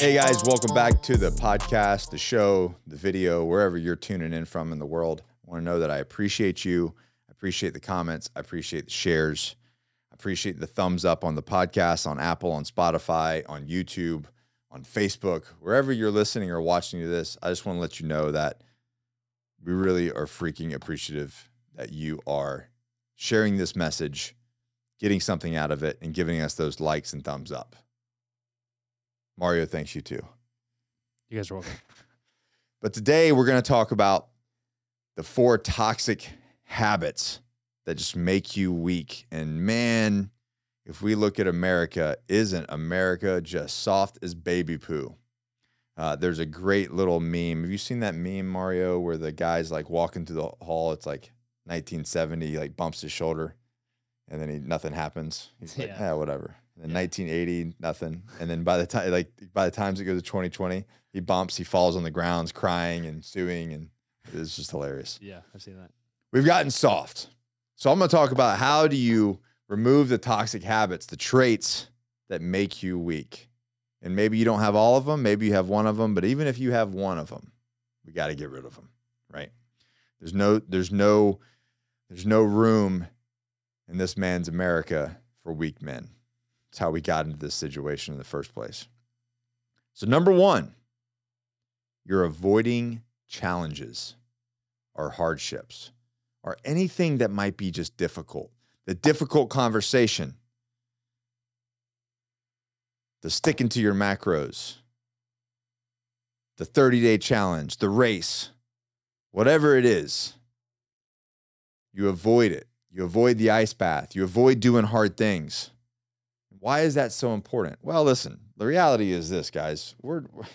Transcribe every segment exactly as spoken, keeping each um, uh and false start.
Hey guys, welcome back to the podcast, the show, the video, wherever you're tuning in from in the world. I want to know that I appreciate you. I appreciate the comments. I appreciate the shares. I appreciate the thumbs up on the podcast, on Apple, on Spotify, on YouTube, on Facebook, wherever you're listening or watching to this. I just want to let you know that we really are freaking appreciative that you are sharing this message, getting something out of it, and giving us those likes and thumbs up. Mario, thanks you too. You guys are welcome. But today we're going to talk about the four toxic habits that just make you weak. And man, if we look at America, isn't America just soft as baby poo? Uh, there's a great little meme. Have you seen that meme, Mario, where the guy's like walking through the hall? It's like nineteen seventy, he like bumps his shoulder and then he, nothing happens. He's like, yeah, yeah whatever. And then yeah. nineteen eighty, nothing. And then by the time, like by the time it goes to twenty twenty, he bumps, he falls on the ground, crying and suing, and it's just hilarious. Yeah, I've seen that. We've gotten soft. So I'm going to talk about how do you remove the toxic habits, the traits that make you weak. And maybe you don't have all of them, maybe you have one of them, but even if you have one of them, we got to get rid of them, right? There's no, there's no, there's no room in this man's America for weak men. It's how we got into this situation in the first place. So number one, you're avoiding challenges or hardships or anything that might be just difficult. The difficult conversation, the sticking to your macros, the thirty-day challenge, the race, whatever it is, you avoid it. You avoid the ice bath. You avoid doing hard things. Why is that so important? Well, listen, the reality is this, guys. We're, we're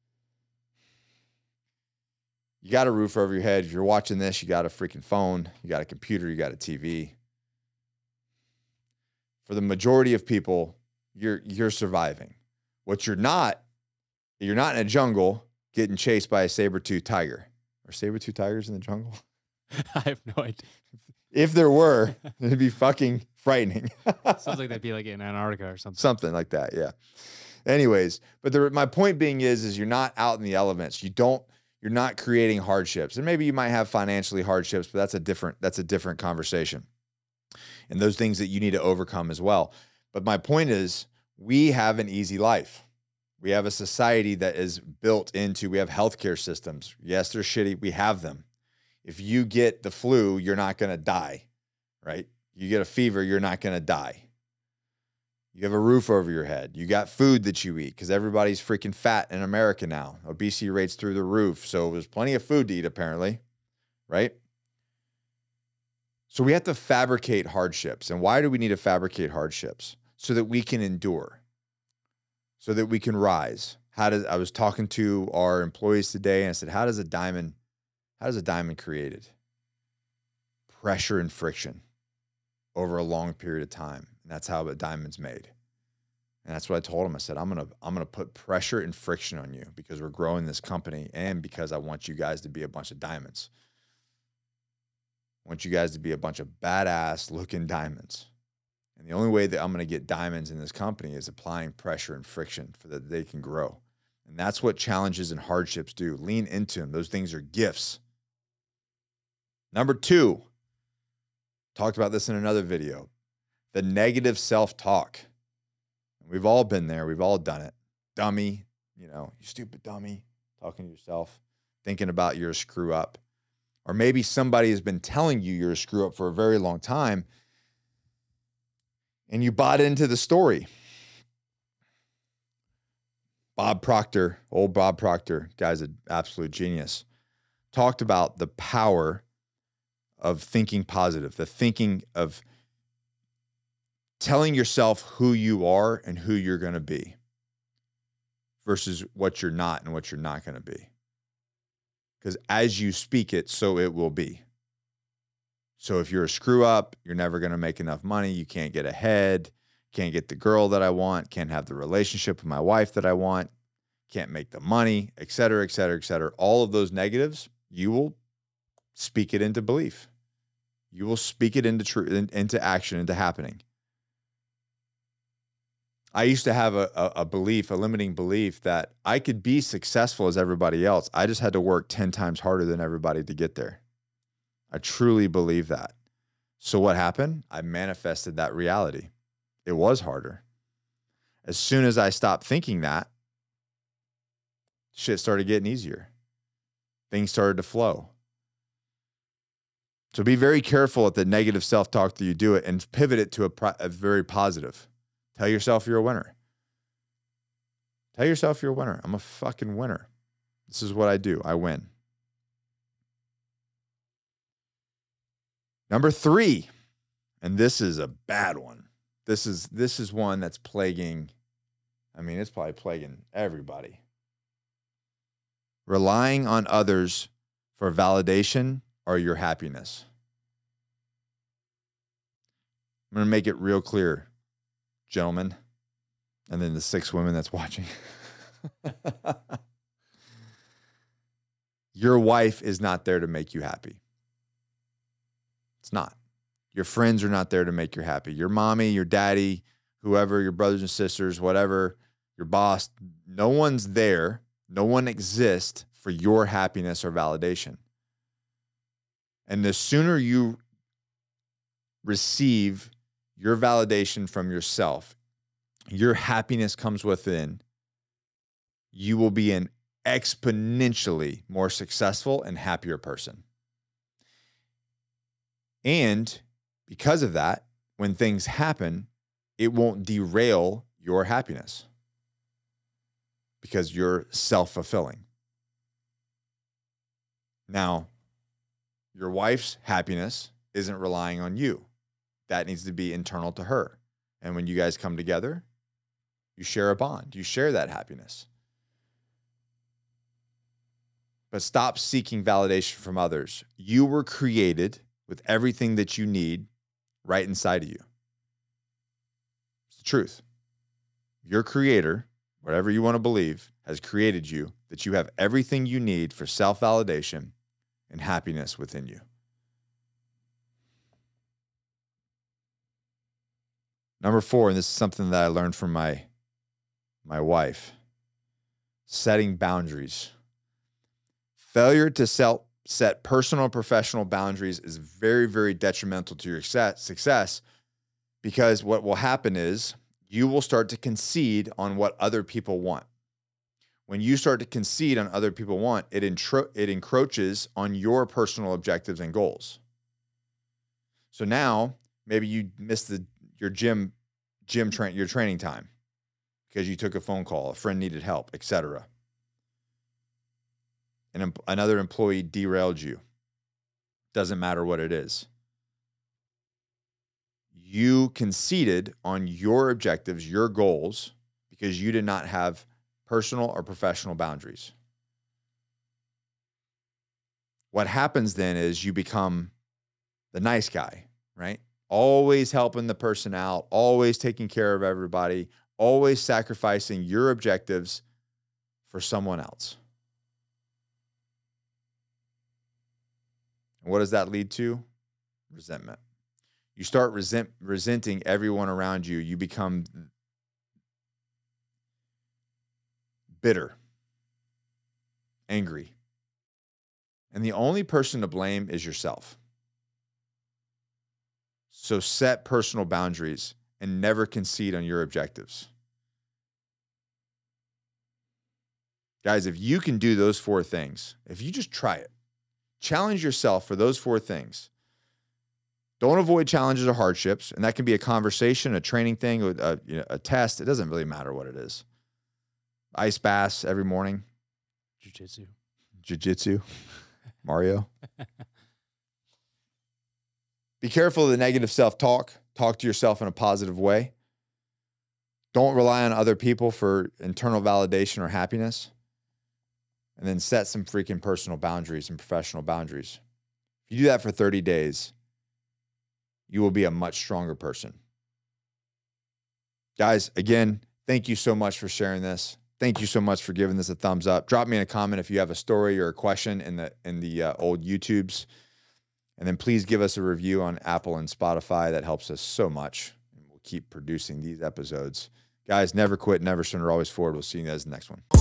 you got a roof over your head. If you're watching this, you got a freaking phone. You got a computer. You got a T V. For the majority of people, you're you're surviving. What you're not, you're not in a jungle getting chased by a saber-toothed tiger. Are saber-toothed tigers in the jungle? I have no idea. If there were, it'd be fucking frightening. Sounds like they'd be like in Antarctica or something. Something like that, yeah. Anyways, but the, my point being is, is you're not out in the elements. You don't, you're not creating hardships. And maybe you might have financially hardships, but that's a different, that's a different conversation. And those things that you need to overcome as well. But my point is, we have an easy life. We have a society that is built into, we have healthcare systems. Yes, they're shitty. We have them. If you get the flu, you're not going to die, right? You get a fever, you're not going to die. You have a roof over your head. You got food that you eat because everybody's freaking fat in America now. Obesity rates through the roof. So there's plenty of food to eat, apparently, right? So we have to fabricate hardships. And why do we need to fabricate hardships? So that we can endure, so that we can rise. How does, I was talking to our employees today and I said, how does a diamond How is a diamond created? Pressure and friction over a long period of time. And that's how a diamond's made. And that's what I told him. I said, I'm going to, I'm going to put pressure and friction on you because we're growing this company and because I want you guys to be a bunch of diamonds. I want you guys to be a bunch of badass looking diamonds. And the only way that I'm going to get diamonds in this company is applying pressure and friction so that they can grow. And that's what challenges and hardships do. Lean into them. Those things are gifts. Number two, talked about this in another video, the negative self-talk. We've all been there. We've all done it. Dummy, you know, you stupid dummy, talking to yourself, thinking about you're a screw up. Or maybe somebody has been telling you you're a screw up for a very long time and you bought into the story. Bob Proctor, old Bob Proctor, guy's an absolute genius, talked about the power of thinking positive, the thinking of telling yourself who you are and who you're going to be versus what you're not and what you're not going to be. Because as you speak it, so it will be. So if you're a screw up, you're never going to make enough money. You can't get ahead, can't get the girl that I want, can't have the relationship with my wife that I want, can't make the money, et cetera, et cetera, et cetera. All of those negatives, you will speak it into belief. You will speak it into truth, into action, into happening. I used to have a, a, a belief, a limiting belief that I could be successful as everybody else. I just had to work ten times harder than everybody to get there. I truly believe that. So what happened? I manifested that reality. It was harder. As soon as I stopped thinking that, shit started getting easier. Things started to flow. So be very careful at the negative self-talk that you do it and pivot it to a, pro- a very positive. Tell yourself you're a winner. Tell yourself you're a winner. I'm a fucking winner. This is what I do. I win. Number three, and this is a bad one. This is this is one that's plaguing, I mean, it's probably plaguing everybody. Relying on others for validation or your happiness. I'm going to make it real clear, gentlemen, and then the six women that's watching. Your wife is not there to make you happy. It's not. Your friends are not there to make you happy. Your mommy, your daddy, whoever, your brothers and sisters, whatever, your boss, no one's there. No one exists for your happiness or validation. And the sooner you receive your validation from yourself, your happiness comes within, you will be an exponentially more successful and happier person. And because of that, when things happen, it won't derail your happiness because you're self-fulfilling. Now, your wife's happiness isn't relying on you. That needs to be internal to her. And when you guys come together, you share a bond. You share that happiness. But stop seeking validation from others. You were created with everything that you need right inside of you. It's the truth. Your creator, whatever you want to believe, has created you, that you have everything you need for self-validation and happiness within you. Number four, and this is something that I learned from my, my wife, setting boundaries. Failure to set, set personal and professional boundaries is very, very detrimental to your success because what will happen is you will start to concede on what other people want. When you start to concede on other people want, it, intro, it encroaches on your personal objectives and goals. So now maybe you missed the your gym gym train your training time because you took a phone call, a friend needed help, et cetera. And another employee derailed you. Doesn't matter what it is. You conceded on your objectives, your goals, because you did not have personal or professional boundaries. What happens then is you become the nice guy, right? Always helping the person out, always taking care of everybody, always sacrificing your objectives for someone else. And what does that lead to? Resentment. You start resent, resenting everyone around you. You become bitter, angry. And the only person to blame is yourself. So set personal boundaries and never concede on your objectives. Guys, if you can do those four things, if you just try it, challenge yourself for those four things. Don't avoid challenges or hardships. And that can be a conversation, a training thing, a, you know, a test. It doesn't really matter what it is. Ice baths every morning. Jiu-jitsu. Jiu-jitsu. Mario. Be careful of the negative self-talk. Talk to yourself in a positive way. Don't rely on other people for internal validation or happiness. And then set some freaking personal boundaries and professional boundaries. If you do that for thirty days, you will be a much stronger person. Guys, again, thank you so much for sharing this. Thank you so much for giving this a thumbs up. Drop me in a comment if you have a story or a question in the in the uh, old YouTubes. And then please give us a review on Apple and Spotify. That helps us so much. And we'll keep producing these episodes. Guys, never quit, never surrender, always forward. We'll see you guys in the next one.